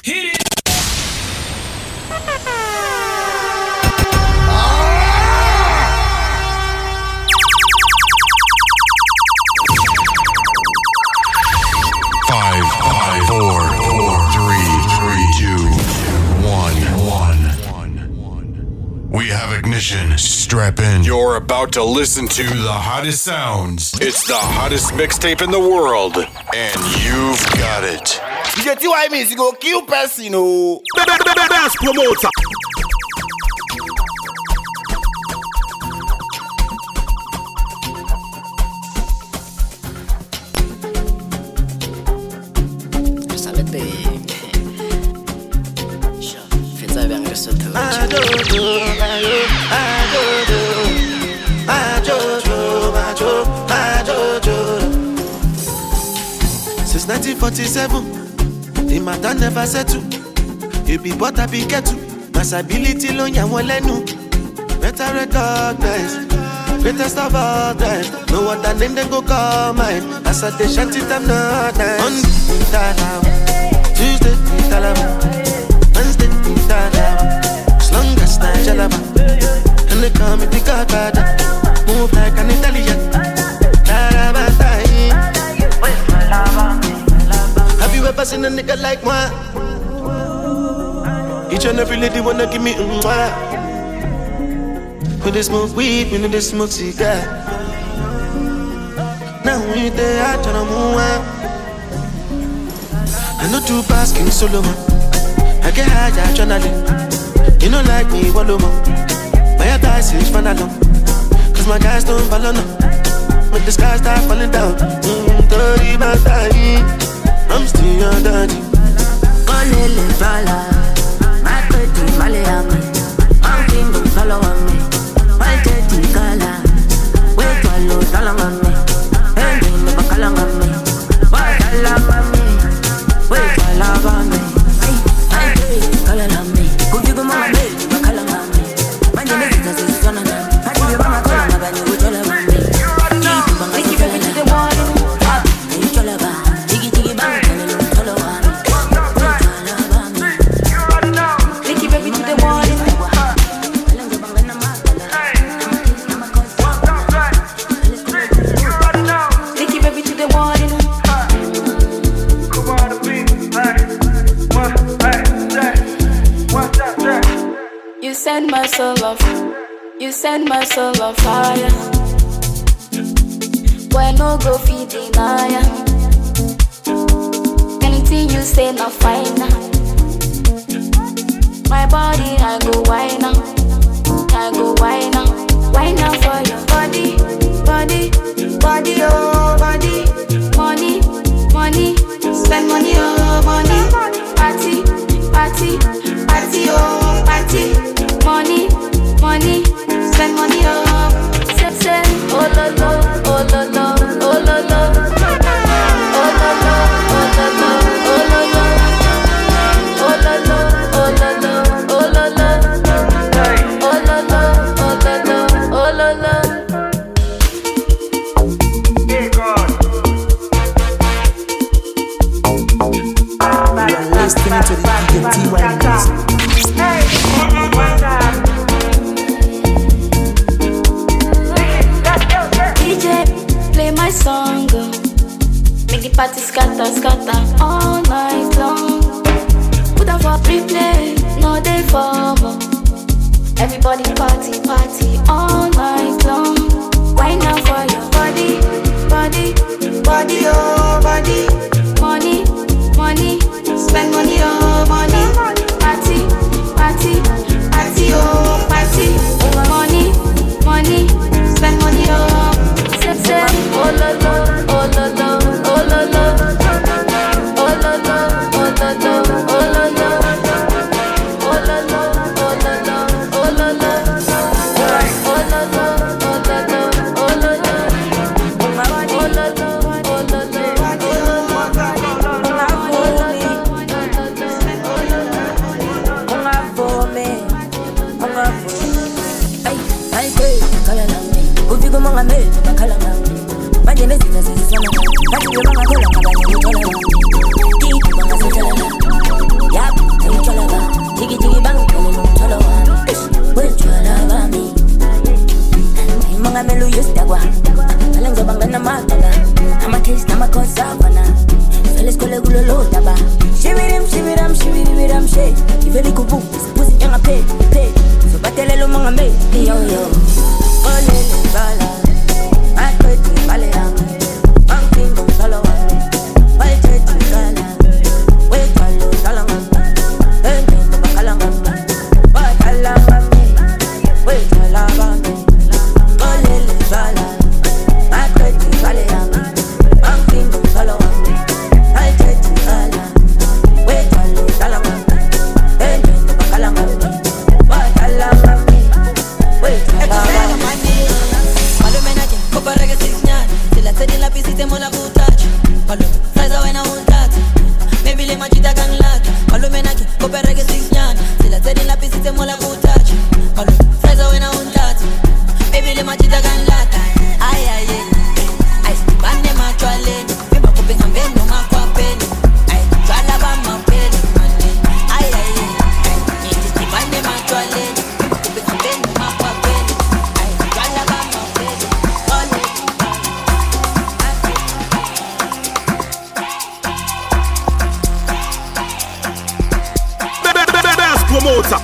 Hit it. Five, four, three, two, one. We have ignition. Strap in. You're about to listen to the hottest sounds. It's the hottest mixtape in the world, and you've got it. You get what I mean? You go kill person, you know. Best promoter. Since 1947, the matter never settle. You be but I be get to. Massability lo ya won lenu. Better recognize. Greatest of all time. No other name they go call mine. As I they shanty them not nice. Monday, Tuesday, Wednesday, as long as I jalaba. And they call me the Godfather. Move like an Italian. Have you ever seen a nigga like moi? Each and every lady wanna give me mwah. When they smoke weed, when they smoke cigar. Now we there, I turn on more. I know two pass King Solomon. I get high, I journaling. You know like me, one more. My advice is fun along. Cause my guys don't follow no. When the sky start falling down, dirty my time. I'm still your daddy. Olele fala, my pretty Maliami. I'm king don't follow me. My dirty gala, wait to allow talang on me. And they never calling on me. Why calling on me? Wait to allow on me. I dirty calling on me. Go give them my baby, but calling on me. My name is Zana. I give you my calling on me. We tell them on me. Keep you baby to the water. You tell them about. Jiggy bang. You send my soul on fire. When no go feed deny. Anything you say not fine. My body I go wine now. I go wine now. Wine now for your body, body, body, oh body. Money, money, spend money, oh money. Party, party, party, oh party. Money, money, spend money, oh. Say, oh lo lo, oh lo lo, oh lo lo. Oh lo lo, oh lo lo, oh lo lo. Oh lo lo, oh lo lo, oh lo lo. Oh lo lo, oh lo lo, oh lo lo. You're listening to the DJT DJ, play my song, make the party scatter, scatter all night long. Put up for replay, no day for more. Everybody party, party all night long. Why now for your body, body, body, oh body. Money, money, spend money, oh money. Party, party, party, oh party. Money, money, spend money, oh. Say, oh lo lo, oh lo lo, oh lo lo. Oh lo lo, oh lo lo, oh lo lo. Oh lo lo, oh lo lo, oh lo lo. Oh lo lo, oh lo lo, oh lo lo. Oh lo lo, oh lo lo, oh lo lo. Yep. promoter.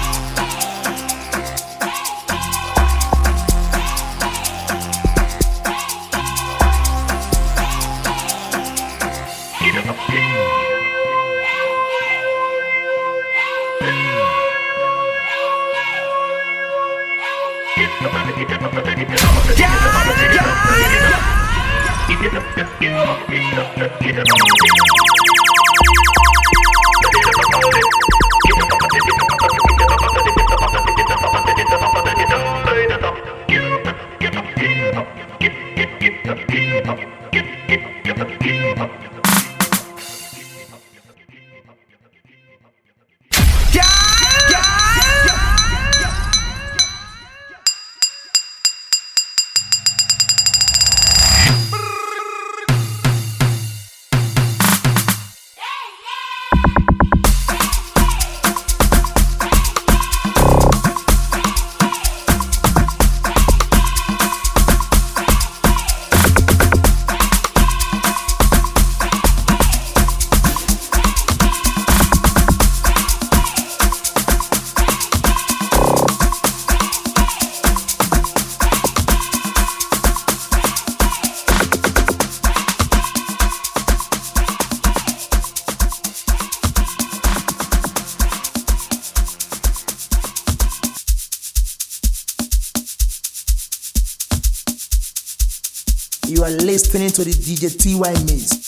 You are listening to the DJ TY Mix.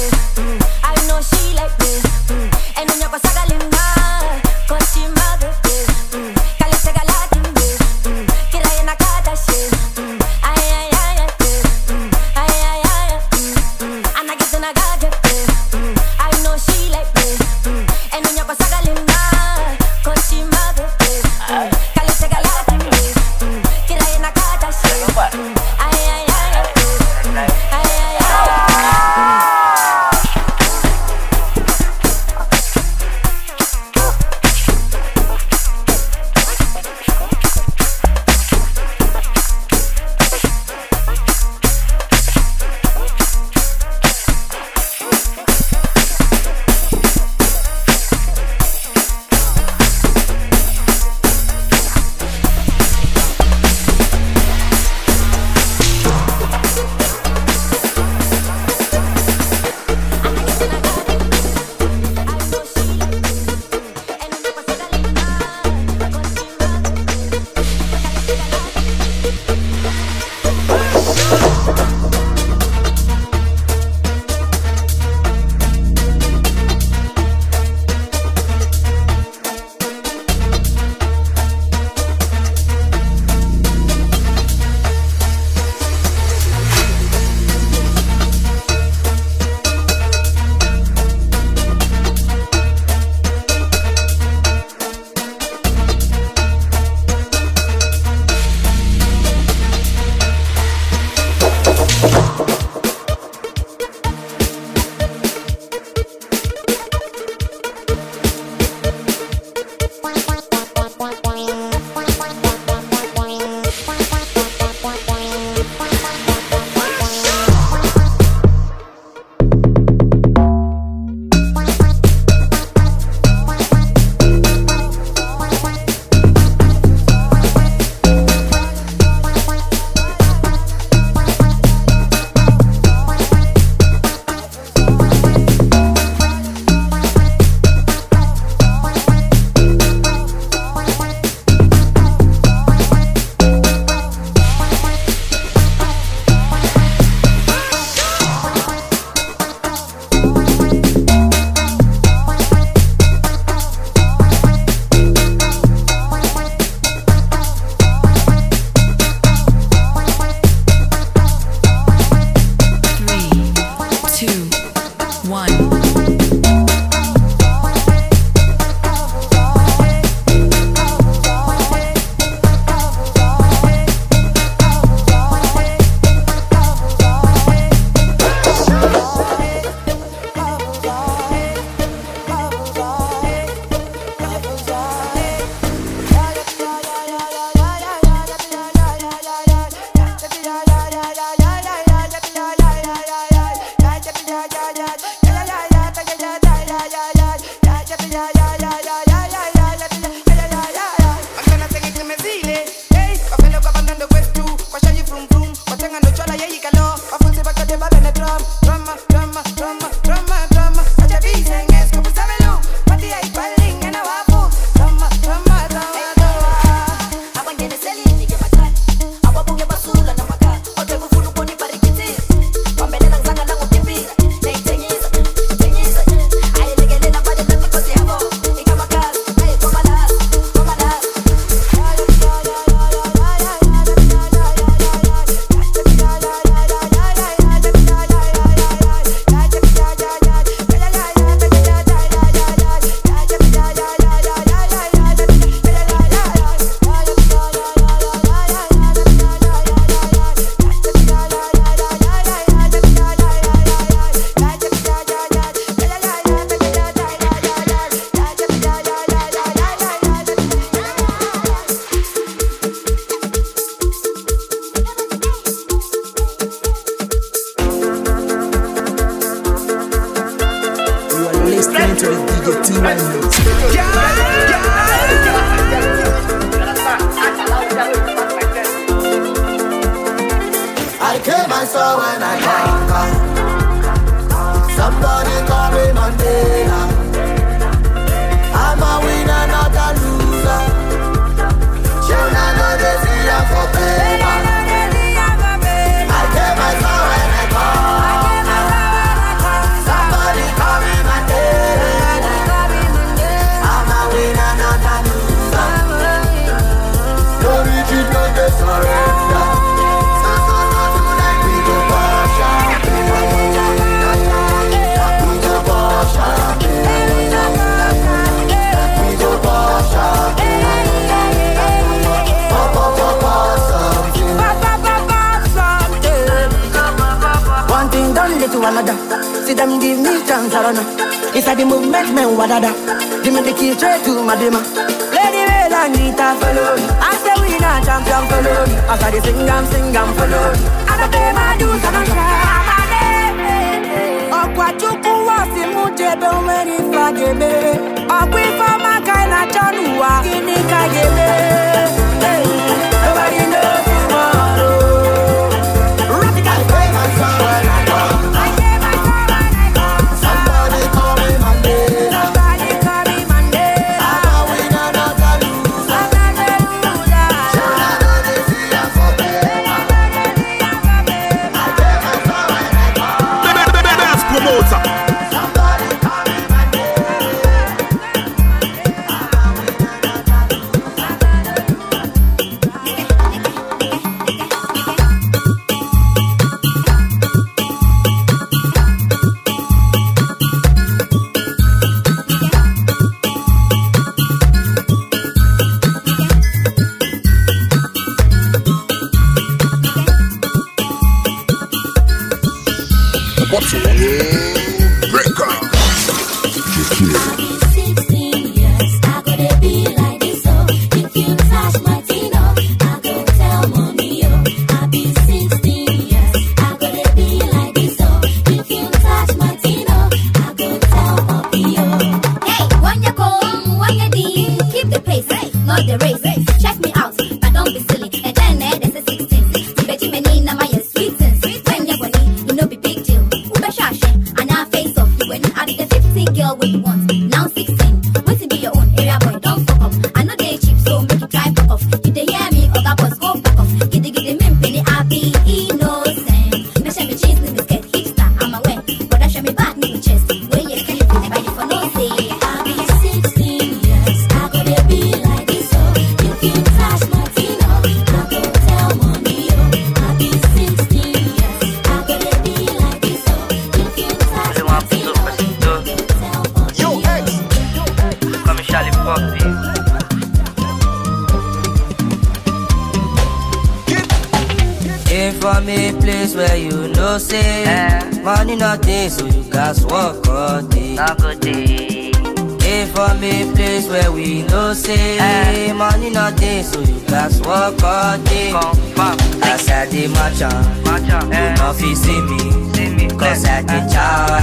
I know she like me, and then you're gonna linda, 'cause she mother. listening to the DJ TY Mix. I came and saw when I conquer. Somebody call me Mandela. I'm a winner, not a loser. Children know they see I'm for paper. I came and saw when I conquer. Somebody call me Mandela. I'm a winner, not a loser. No retreat, no they surrender. One thing done lead to another. See them give me chance, I don't know. It's like the movement, man, wadada. Give me the key straight to my demo. Lady Red and guitar follow me. I say we not champion follow me. After the sing and follow me. I don't pay my dues, I don't share my name. Okwachuku wasi mujebe umeni fagebe. Okwifa makaina chanua kini kagebe. Nobody knows tomorrow. Radical famous when I come. Somebody call me Mandela. Somebody call me Mandela. I'm a winner, not a loser. Children know they see I'm for paper. I came and saw when I come. The best promoter. Somebody call me Mandela. What's your breaker? 16 years, I gotta be like this, so if you touch my Tino, I go tell mommy, yo. I be 16 years, I gotta be like this, so if you touch my Tino, I go tell mommy, yo. Hey, when you come, when you deep, keep the pace, not the race. Check me out, but don't be silly. And then there's a 16. You bet you may need my sweet sense. When you're funny, you know be big deal. And I face off you when I be the 15 girl what you want. Now 16, wait to be your own area boy, don't fuck up. I know they cheap, so make you try fuck off. You they hear me, or that boss go back off. Get the min penny, I be innocent. Me share me cheese, me biscuit, hipster, I'm aware. But I share me back, me chest. Where you can live, never you for no say. I be 16 years, I gotta be like this, so if you touch my Tino, I go tell mommy, yo. I be 16 years, I gotta be like this, so if you touch my Tino, I go tell mommy, yo. Comme Charlie Poppy. Came from a place where you know say money not day, so you guys work all day. Came from a place where we know say money not day, so you guys work all day. As I did match on, you know if you see me, cause I did chow.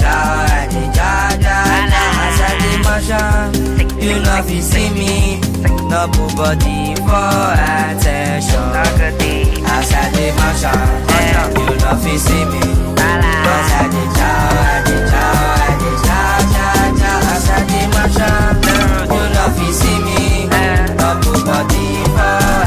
As I did match on, you know if you see me, nobody for attention. As I did match on, you know if you see me, cause I did chow. As I did match on, you know if you see me, nobody for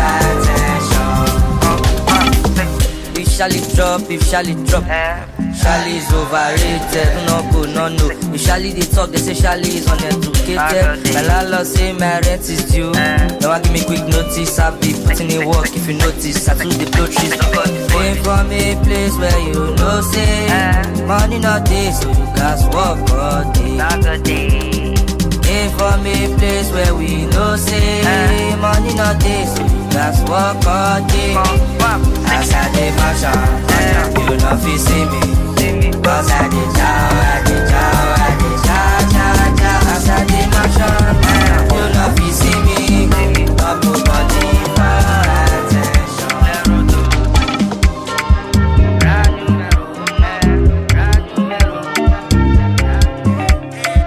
attention. If Shally drop, Shally is overrated, no go, no. If Shally they talk, they say Shally is uneducated. My landlord say my rent is due. Now I give me quick notice, I'll be putting in work if you notice. I took the blow trees. Came from a place where you know say money not day, so you guys work all day. Came from a place where we know say money not day, so you guys work all day. As I did match on, you know if you see me, cause I did chow. As I did match on, you know if you see me, nobody for attention.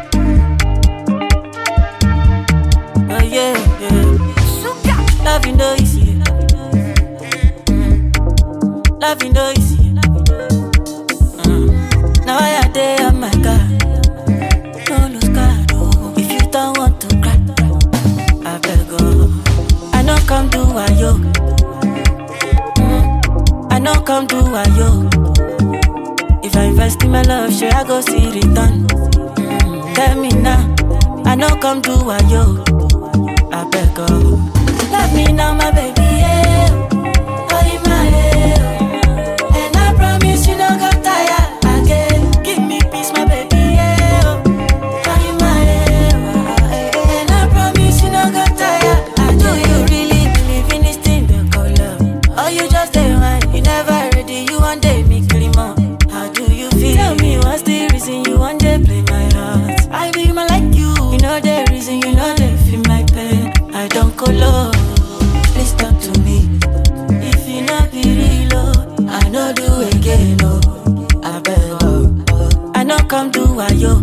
invest in my love, sure I go see return. Tell me now, I know come do what yo. I beg go. Love me now, my baby, yeah. Oh, in my head. And I promise you don't go tired again. Give me peace, my baby, yeah. Oh, in my head. And I promise you don't go tired again. Do you really believe in this thing they call love? Or you just say why? You never ready, you one day make clean more. How do you feel? Tell me what's the reason you one day play my heart? I be my like you. You know the reason, you know they feel my pain. I don't go low. Please talk to me. If you not be real, oh, I know do again, oh. I beg, oh. I know come do what yo.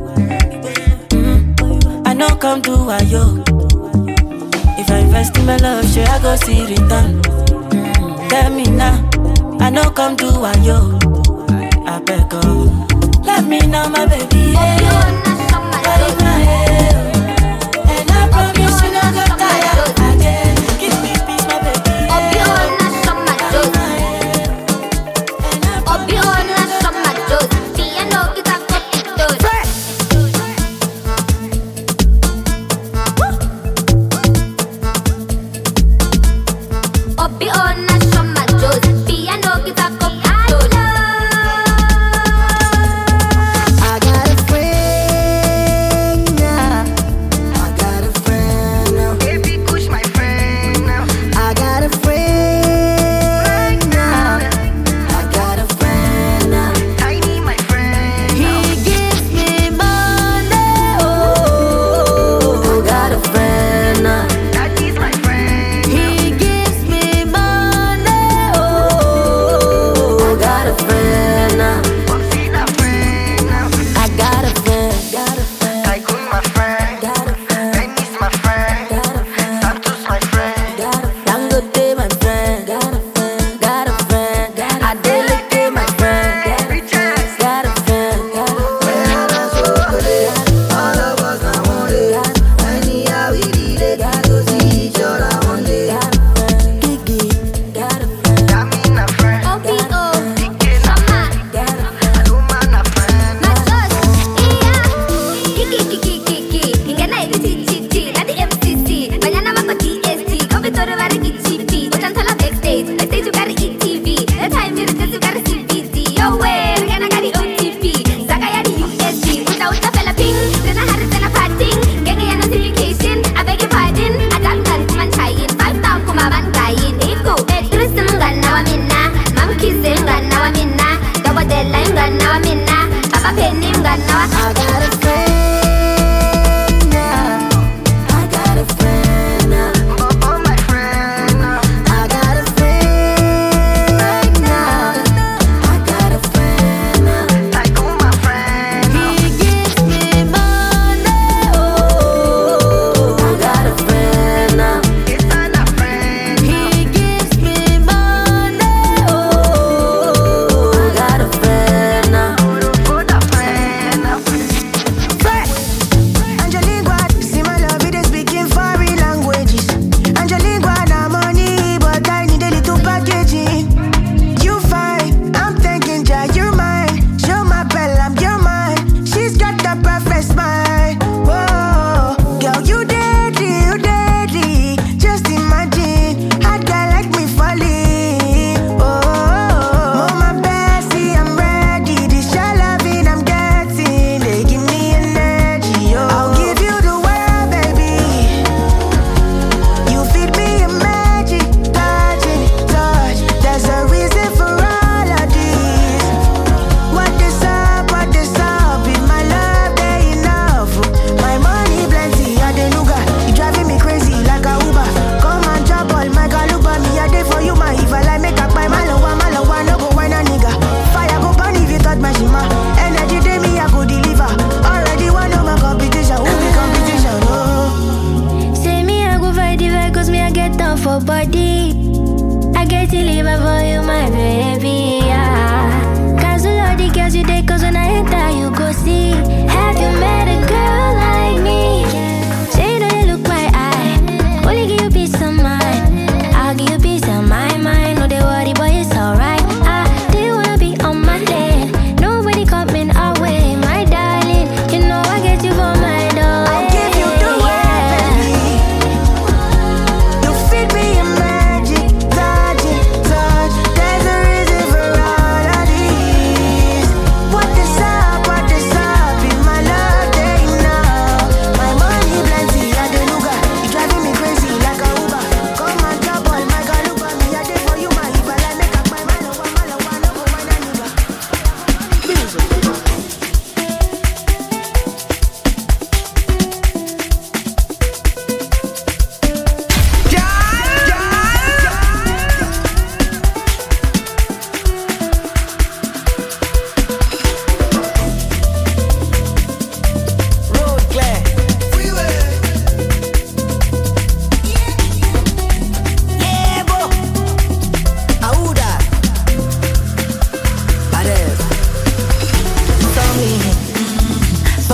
I know come do what yo. If I invest in my love, sure I go see return. Tell me now, I know come do what yo. I beg, oh. Love me now, my baby, yeah. Body in my head. And I promise you not go tired again. Give me peace, my baby, yeah.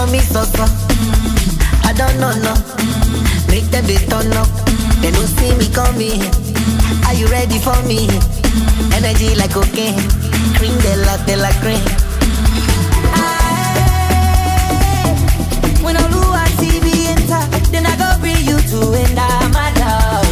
call me Sosa. I don't know, no. Make them they turn up. They don't see me coming. Are you ready for me? Energy like cocaine. Cream de la cream. When I look at TV enter, then I go bring you to end my love.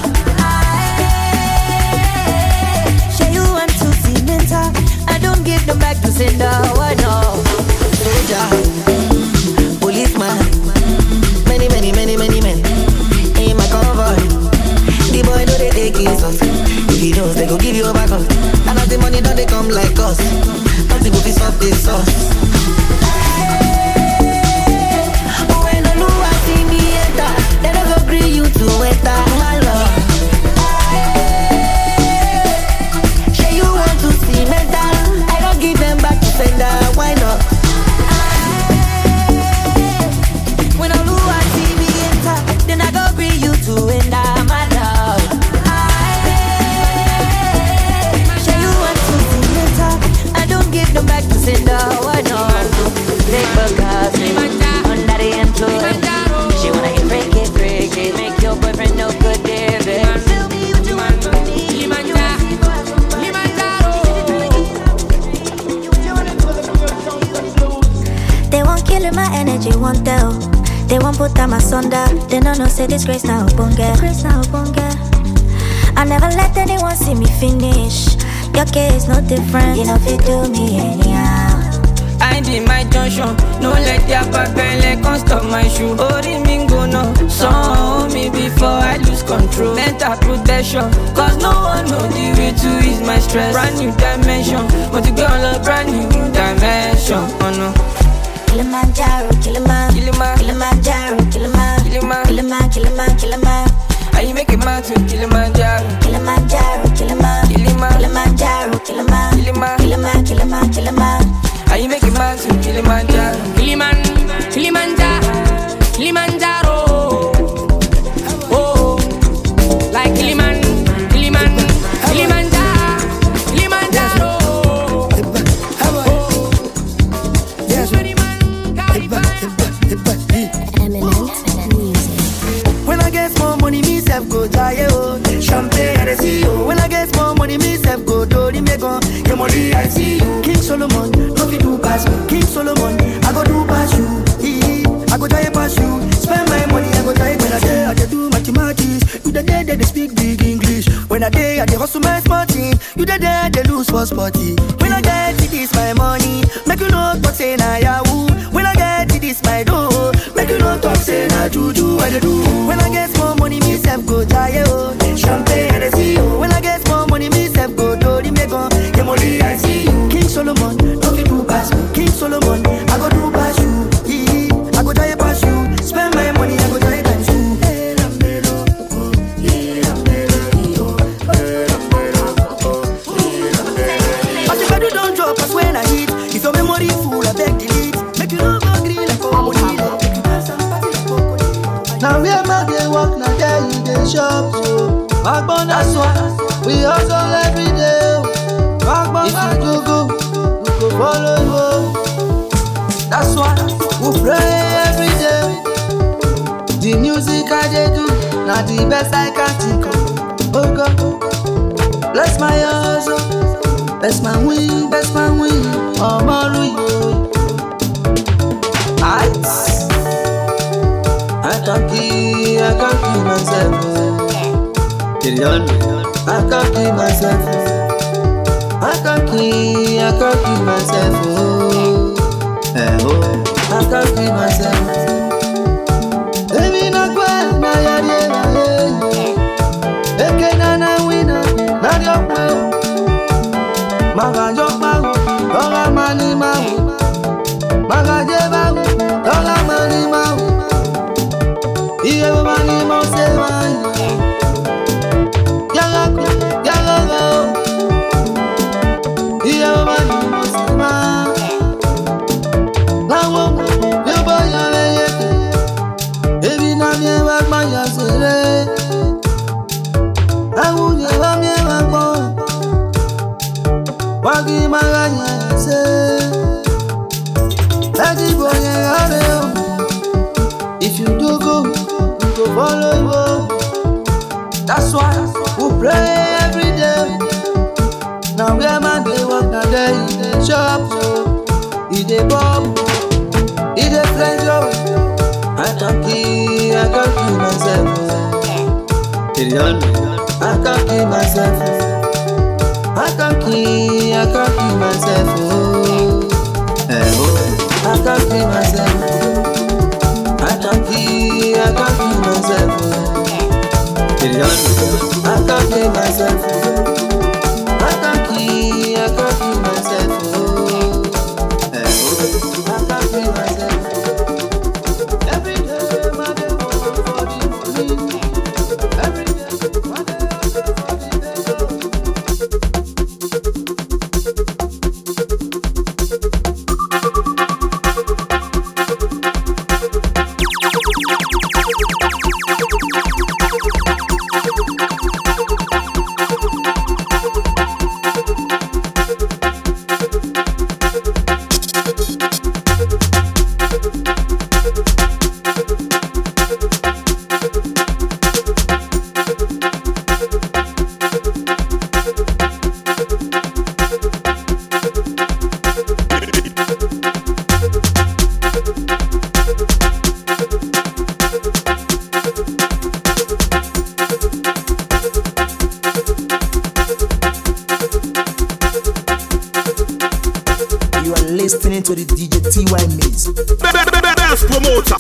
Show you want to see mental. I don't give them back to sender. Why no? Soldier, policeman, many men in my convoy. The boy know they take Jesus. If he knows they go give you a back up. And as the money don't they come like us. Nothing will be soft this sauce. When I know I see me enter, they don't go agree you to enter my love. Say you want to see mental, I don't give them back to sender. Why not? When I know I see me enter, then I go bring you to enter my love. Say you want to see mental, I don't give them back to sender. Why not? They forgot me under the influence. She wanna get freaky, make your boyfriend no good, David. Tell me what you want from me. They won't kill my energy, won't tell. They won't put them asunder. They don't know say this grace now, bunga. I never let anyone see me finish. Your case no different. You know if you do me anyhow. I did my junction. No let their babele can't stop my shoe. Ori mingo no. So me before I lose control. Mental protection. Cause no one know the way to ease my stress. Brand new dimension. Want to go on a brand new dimension. Oh no. Kilimanjaro, Kilimanjaro, Kilimanjaro. How you make it mad to Kilimanjaro? Kilimanjaro. How you make it mad to Kilimanjaro? Kilimanjaro. Oh, like Kilimanjaro. When I get more money, me self go die, oh. Champagne, I see you. When I get more money, me self go do the mega. Your money, I see you. King Solomon, no fit do pass me. King Solomon, I go do pass you. I go die pass you. Spend my money, I go die when I do mathematics. You the day they speak big English. When I dey hustle my smarting. You the day they lose for sporty. When I get it, this my money. Make you know what say na yahoo. When I get it, this my dough. Make you know talk say na juju. What they do? When I get more money, me self go die, oh. Champagne, I see you. When I get more money, me self go do the mega. Your money, I see you. King Solomon, no fit do pass me. King Solomon, I go do pass you. I go die pass you. Spend my money, I go die times two. But if I do don't drop, that's when I hit. If your memory full, I beg delete. Make you no go green like money. Now we are my day walk, now there you dey shop. So backbone that's why we hustle every day. Backbone if you go, we go follow you. That's why we pray every day. The music I dey do, now the best I can think of. Oh God, bless my hustle, bless my win, Omoru yo. I can't keep myself. I can't keep myself. I can't keep myself. I can't keep myself. Baby, na kwa na ya. Eke na wina na diokwe. Maga jokma, doga mani mau. Maga jeba, doga mani mau. Iye mani mau se mai. Yaga. Iye mani mau se mai. Lawo, yo boya leyeke. Ebi na mi wa maya sere. Awu ye wa mi wa bo. Wagi maganya se. Agi boye areo. follow you. That's why we pray every day. Now where man dey work, now there he dey chop, so he dey bomb, he dey flex, yo. I can't kill myself. I can't kill myself. I can't kill myself. Oh, I can't kill myself. I can't kill myself. I can't kill myself. I can't kill myself. Oh, I can't kill myself. Every day, my day for the money. Every day, my day for the day. Listening to the DJ TY Mix. Best promoter.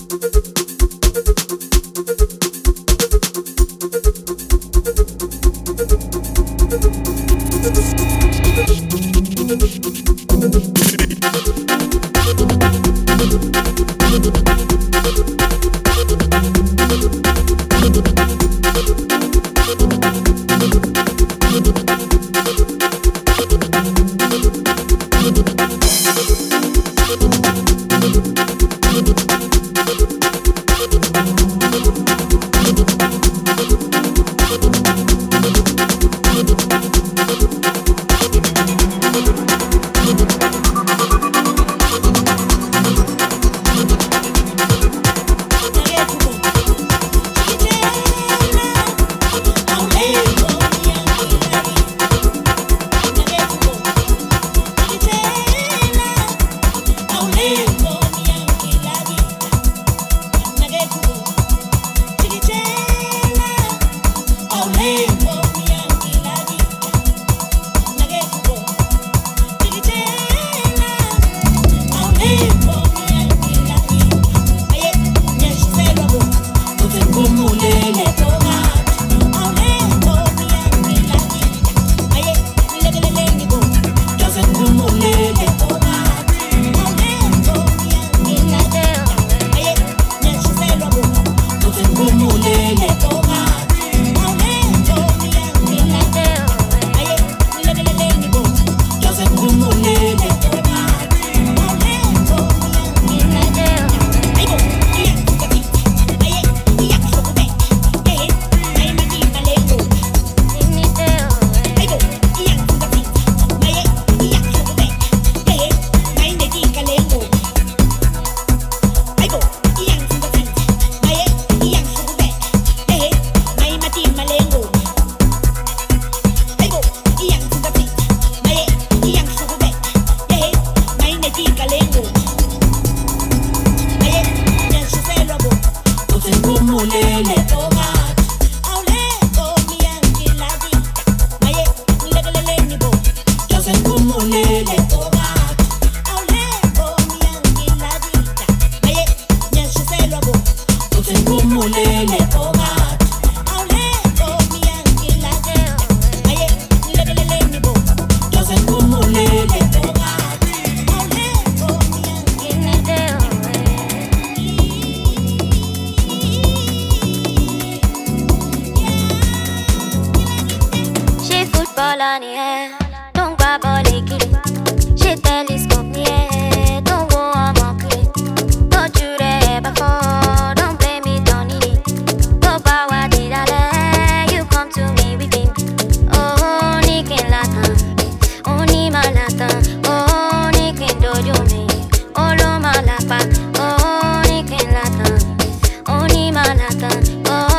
Manhattan, oh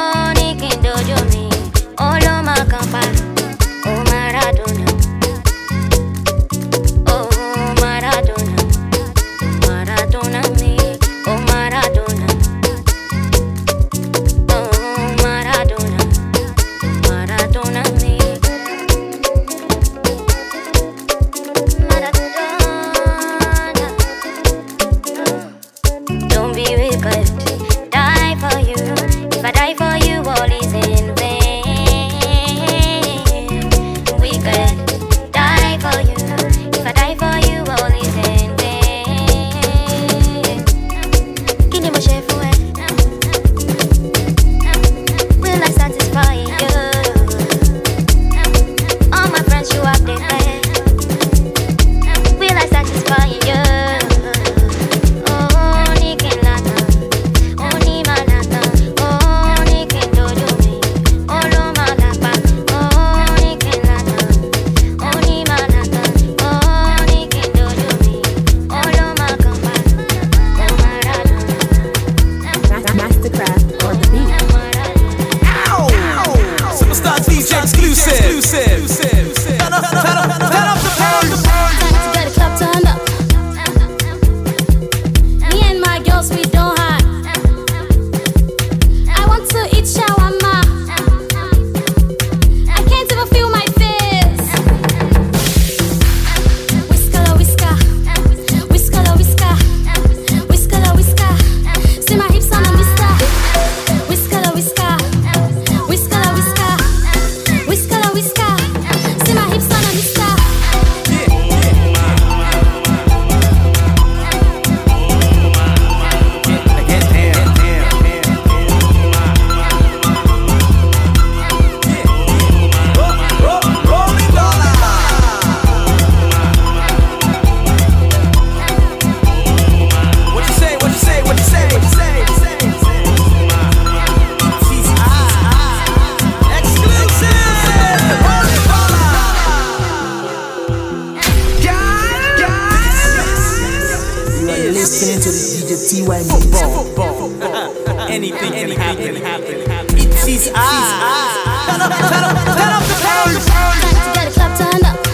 DJ TY Maze. Anything can happen. It is Turn up the bass. Got a club turned up.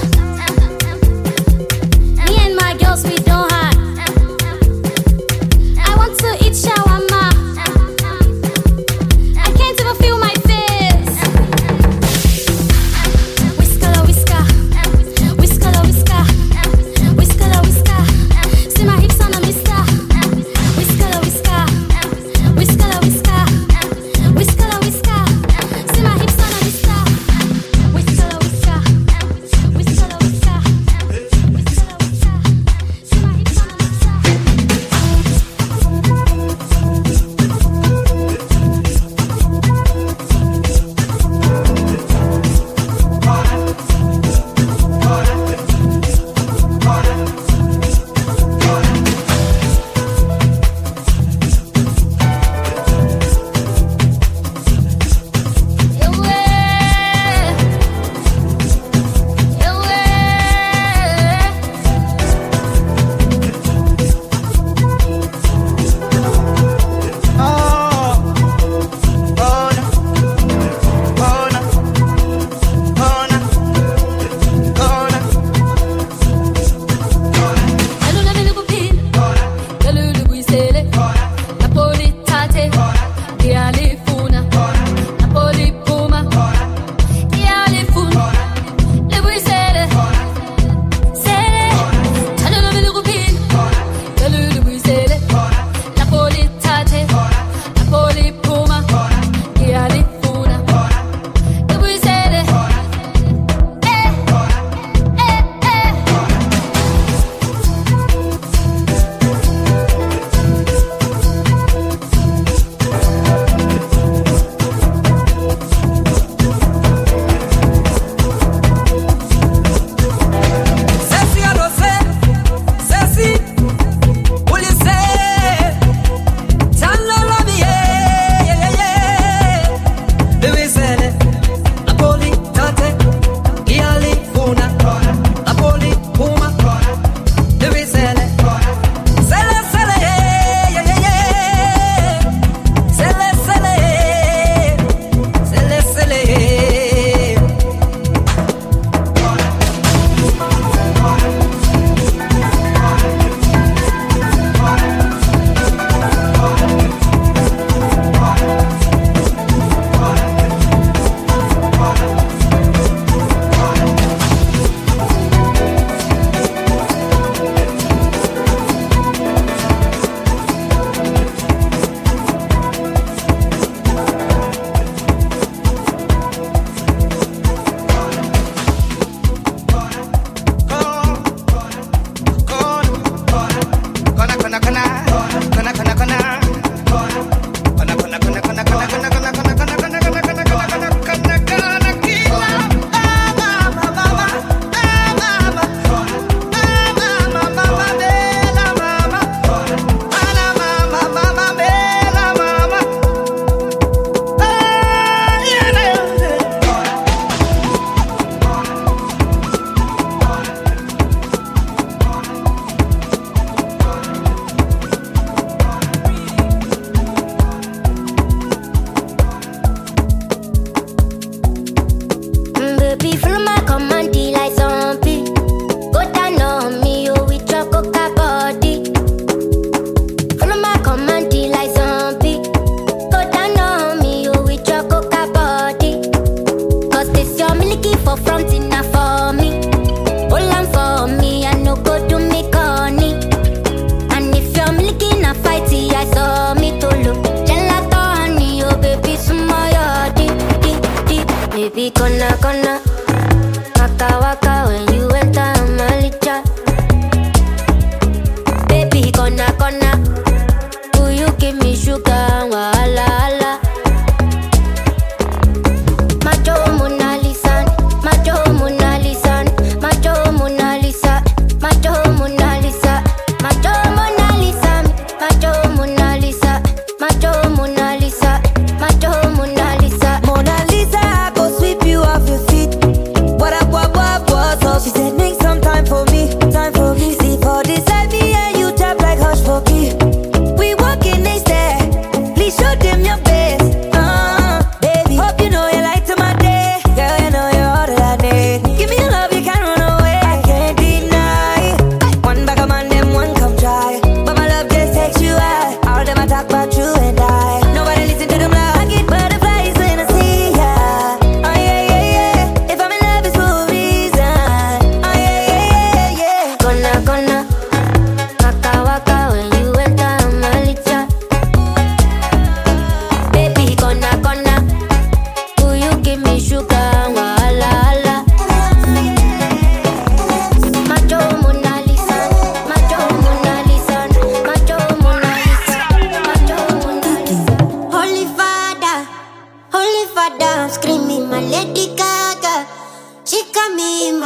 Me and my girls, we don't hide. I want to eat shawarma. I can't even feel my face. Whisker, whisker, whisker, whisker, whisker, whisker. See my hips on a mister. Whisker, whisker, whisker, whisker, whisker, whisker. See my hips on a mister. Whisker, whisker, whisker, whisker, whisker, whisker. See my hips on a mister.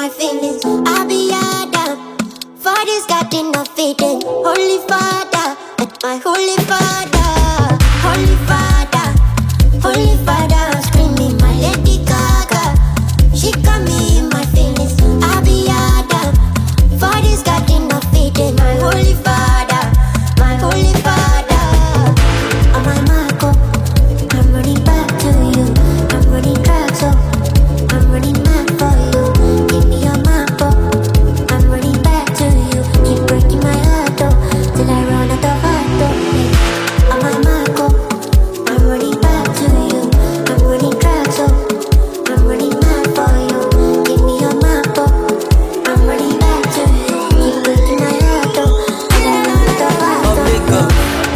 my feelings. I'll be Adam. Father's got enough feeding. Holy Father, my Holy Father. Holy Father, Holy Father, I'm screaming my Lady Gaga. She got me in my feelings. I'll be Adam. Father's got enough feeding. My Holy Father, my Holy Father. Oh my Marco, I'm running back to you. I'm running back, so I'm running mad for you. Give me your Marco, I'm running back to you. Keep breaking my heart, though, till I run out of heart, though. Oh my Marco, I'm running back to you. I'm running back, so I'm running mad for you. Give me your Marco, I'm running back to you. Keep breaking my heart, though, till I run out of heart, though.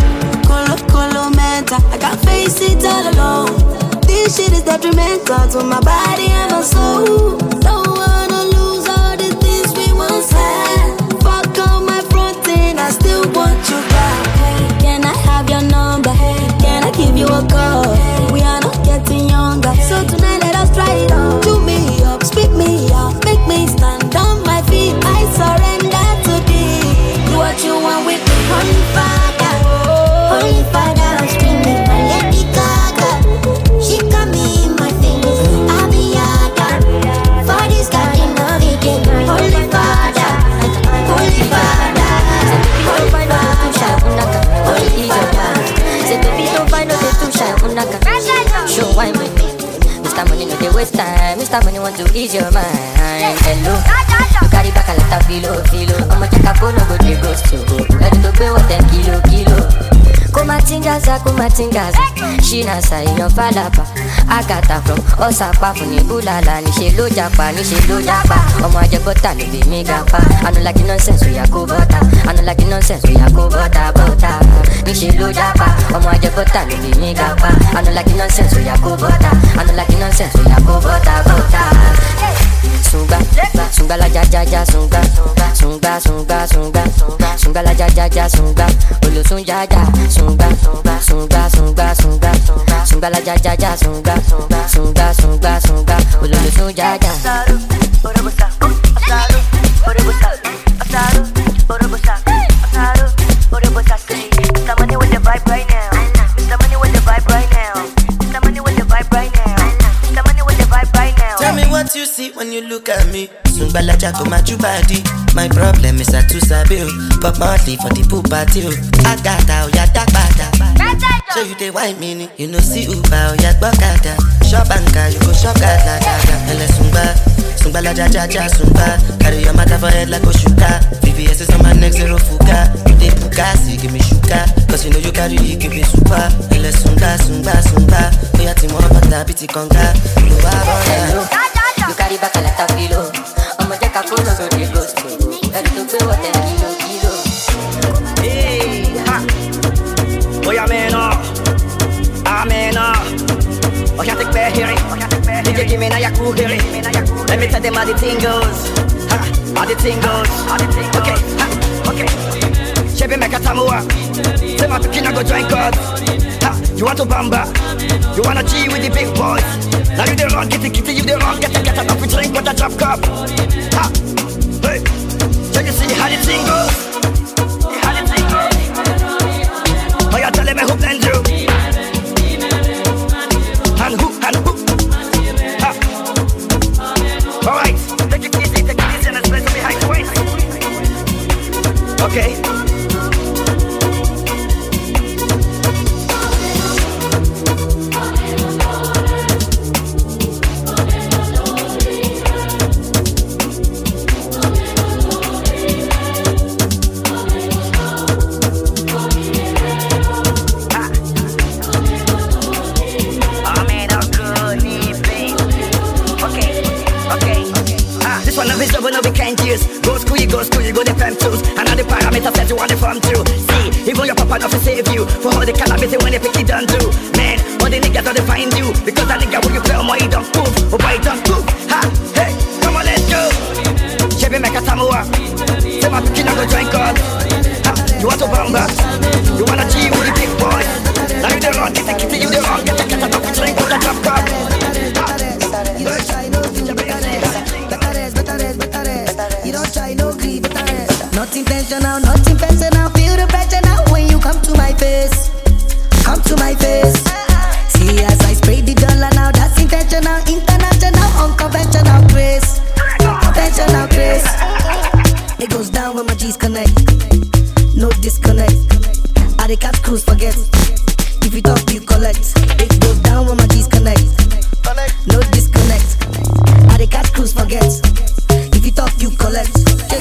Colo mental, I can't face it all alone. This shit is detrimental to my body and my soul. Don't wanna lose all the things we once had. Fuck on my front end, I still want you back. Hey, can I have your number? Hey, can I give you a call? Hey, we are not getting younger, so tonight let us try it on. Chew me up, spit me out, make me stand on my feet. I surrender to thee. Do what you want with me, Holy Father. Holy Father, I'm screaming my Lady Gaga. She got me in my feelings. I'll be Adam. Father's got enough eating. Holy Father, Holy Father, Holy Father, Holy Father. Say baby don't find no day to shine unaka. Show why me. Mr. Money no dey waste time. Mr. Money want to ease your mind. Hello, you carry back a lot of filo. I'ma check a phone no go dey ghost you. Ready to pay what 10 kilo. Kumatingaza, Shina sa iyan falapa. Agata from Osapa funi bulala. Nishe lo japa. Omo aje butter no be me gapa. I no like the nonsense we go butter. Nishe lo japa. Omo aje butter no be me gapa. I no like the nonsense we go butter. Sunga la ja sunga. Sunga la ja sunga. Olo sunga ja sunga. Sunga la ja sunga. Olo sunga ja. Mr. Money with the vibe right now. Mr. Money with the vibe right now. Mr. Money with the vibe right now. Mr. Money with the vibe right now. Tell me what you see when you look at me. Sungbala Jaco Machubadi. My problem is I too sabi. But monthly for the poop party. I got out ya dark bada. So you dey wine me, you know see Uba ya gbokada. Shop anka, you go shop at la daga. Ele Sungbala ja Sumba. Carry your matter for head like Oshuka. VVS is on my neck, zero fuga. You dey Bugatti, give me sugar. Cause you know you carry, give me super. Ele Sunga. Oya timo bata biti konga. You carry back a lot of filo. I'ma check a phone so they ghost you. Ready to pay what 10 kilo. Hey, ha. Oya meno. Ameno. Oya take me here. DJ give me na yaku here. Let me tell them how the thing goes. How the thing goes. Okay, okay. Shebi make a tamua. Say my pikin go join God. You want to bamba? You wanna G with the big boys? Now you the wrong, get it, you the wrong, get up, we drink with the drop cup. Ha! Hey! So you see how the thing goes? Oh, you tell me who blend you? And who? Ha! Alright, take it easy, and let's play some behind the waist. Okay. Go the fam tools. And all the parameters that you want to farm through. See, even your papa not to save you. For all the calamity when they pick it done do. Man, all the niggas don't find you. Because that nigga when you play on my don't move. Oh boy, don't move. Ha, hey, come on, let's go. Chevy make a Samoa. Say my picking go drink all. Ha, you want to bamba? You wanna G with the big boys? Now you the wrong, get the kitty, you the wrong. Get the drink with the drop cup. cruise, forget. If you talk, you collect. It goes down when my G's connect. No disconnect. I dey catch cruise, forget. If you talk, you collect.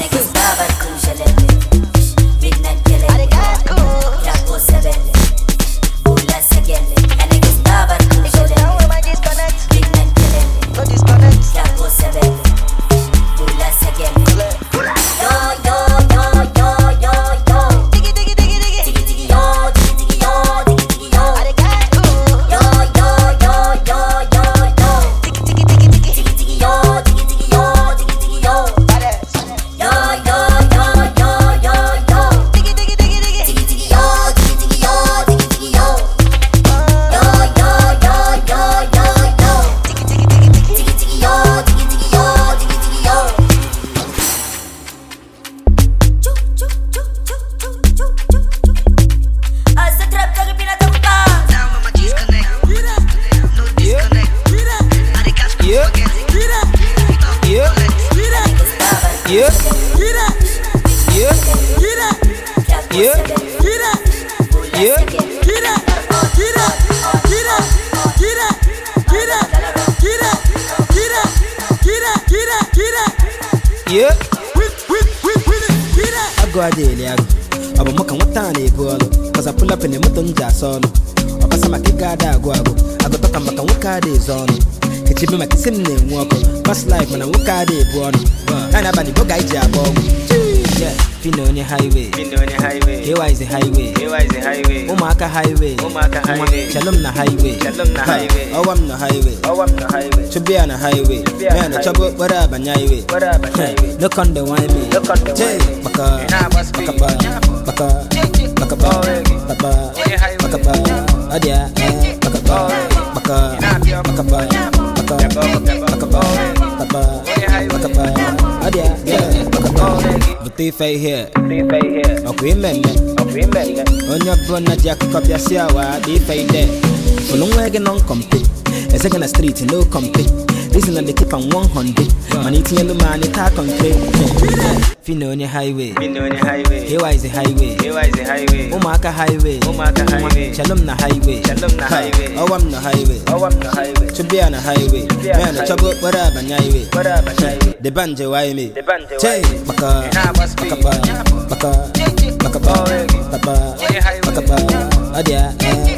Shalom na highway. Oh, I'm na highway. To be on a highway. Man, the trouble, what up, and highway. Look on the wine me. Baka, Adia, Butifay here. Okay, men. On your brother, Jack, copy a siawa, defay there. For long wagon on compete. A second a street, no compete. Listen to the tip on 100. Money to the man, it talk on play. Fino on your highway. Here is the highway. Omaka highway. Shalom na highway. Oh, I'm the highway. To be on a highway. Man, the trouble, what up, and highway. The banjo, why me? Say, Baka, Adia,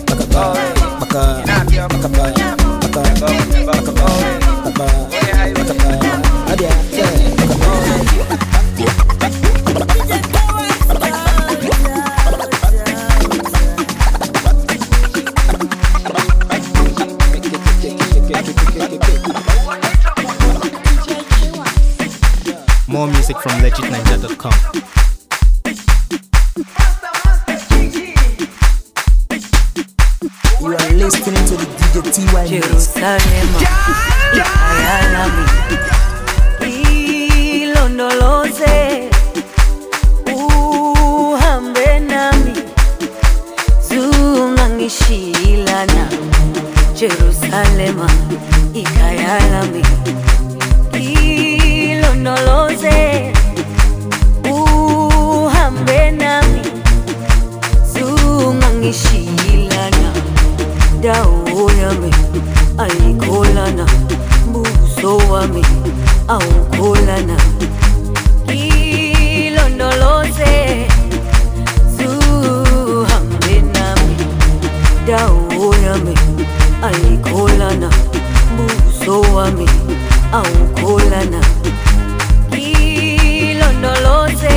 More music from legitninja.com. You are listening to the DJ TY Jerusalem, Ikayalami, Ilondoloze, uhambe nami, zungangishilana. Jerusalem, Ikayalami, Ilondoloze, uhambe nami, zungangishilana. Dawo yami ayikholana, buso wami awukholana. Ilondoloze, zuhambe nami. Dawo yami ayikholana, buso wami awukholana. Ilondoloze,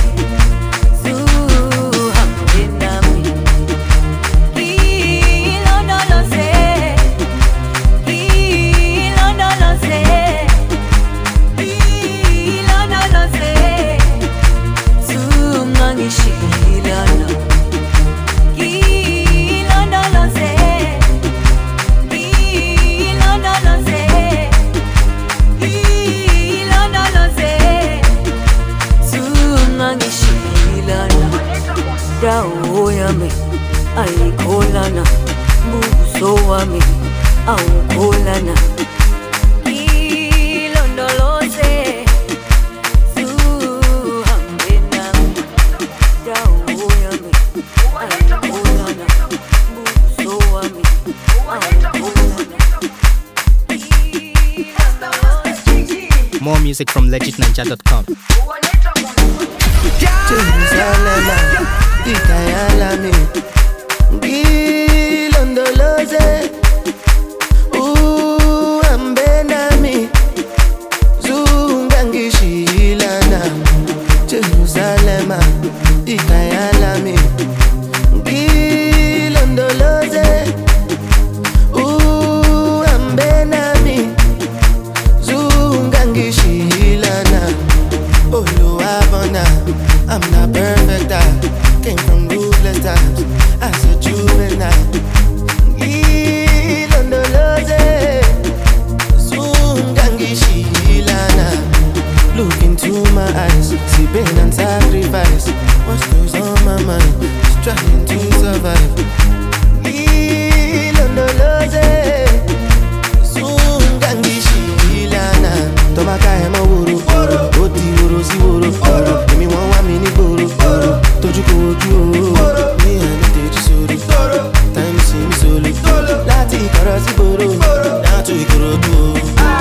dawo yami ayikholana, buso wami awukholana. Ilondoloze, zuhambe nami. Dawo yami ayikholana. More music from legitninja.com. Jerusalem, Ikayalami, Gilondoloze, Ambenami, Zungangishilana. Jerusalem, Ikayalami, Gilondoloze, Ambenami, Zungangishilana. Oluwabona, I'm not perfect, I came from ruthless times as a juvenile. Ilondoloze, Zungangishilana. Look into my eyes, see pain and sacrifice. What's goes on my mind, just trying to survive. Ilondoloze, Zungangishilana. Tomaka ema wuru, oti wuru si wuru. Emi won wa mi ni goro, toju ko oju o. Me and the teji soro, time see me solo. Lati kara si goro, now to ikorodu o.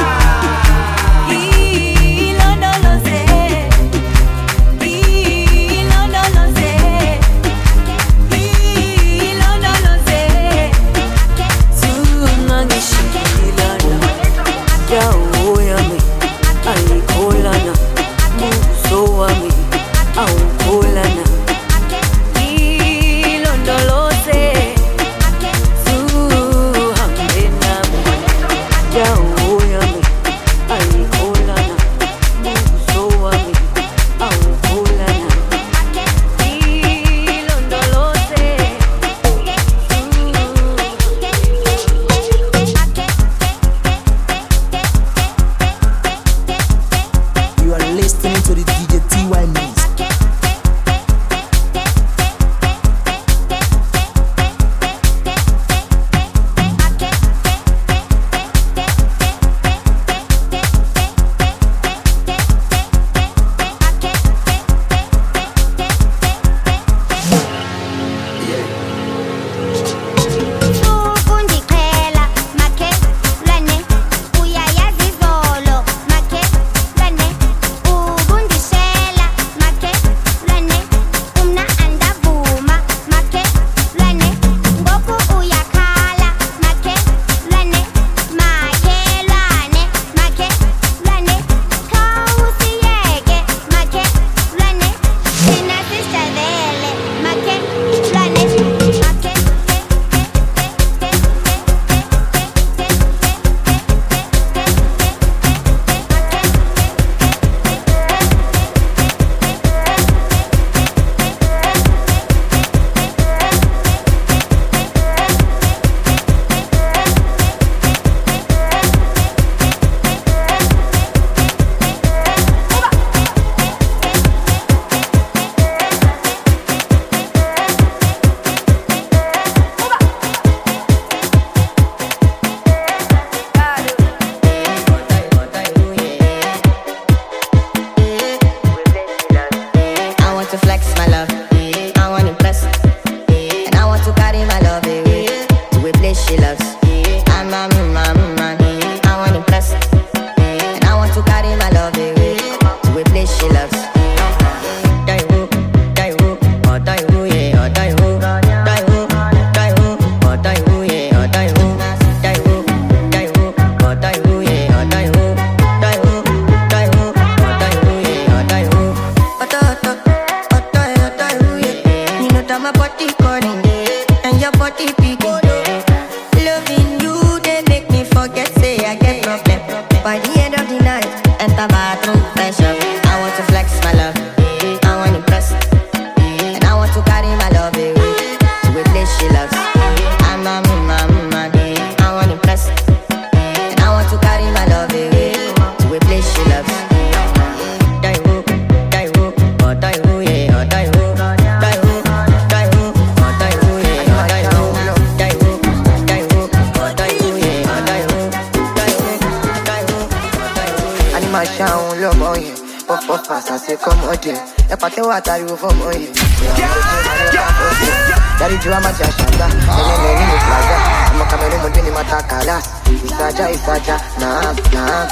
Daddy drama chashanda, nene plaza. I'm a camera mundini matakalas. Isaja, nah.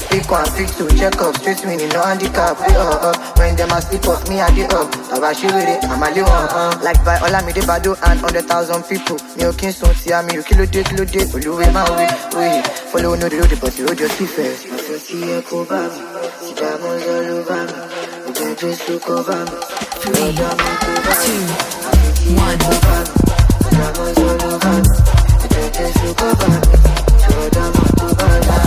Pick one, pick two, check up, straight winning, no handicap. We up. When them a sleep up, me I the up. Tabashi with it, I'm a little like by all I made the bado and 100,000 people. Me okay, so see me, you kilo day, Oluwe my way. Follow no the road, but you road your see first. I feel see a cover me, see diamonds all over me. You can just look over me. 3, 2, 1. Diamonds all over me. You can just look over me. Show diamonds over me.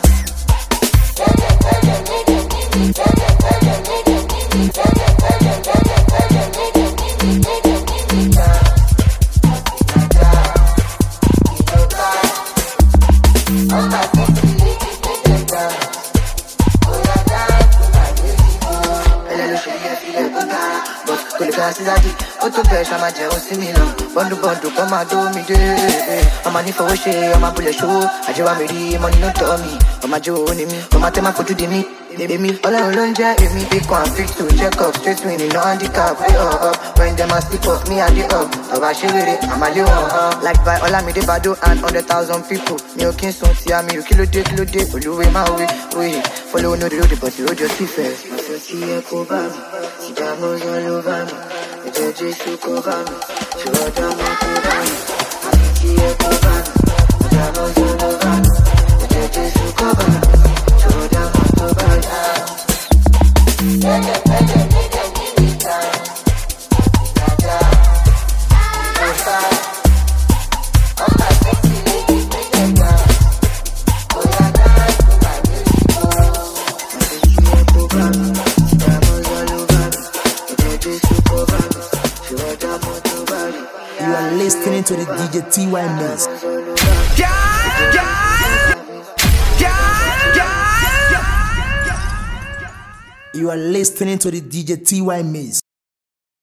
I'm a jealous similar. Bandu, come and do me day. I'm a for share, I'm a bullet show. I do me, money no to me. I'm a Joe, me. I'm a tema for to me. Me, all alone, me. Pick one, pick two, check up, straight winning, no handicap. We up. When them a sleep up, me at the up. Tabashi with it, I'm a little like by all I made the bado and 100,000 people. Me okay, so see me, you kilo day, Oluwe my way. Follow no the road, but you road your see first. I feel see a cover me, see diamonds all over me. You just look over me, show diamonds over me. I see a cover me, diamonds all over me. You just look over me, show diamonds over me. You are listening to the DJ TY Mix. You are listening to the DJ TY Mix.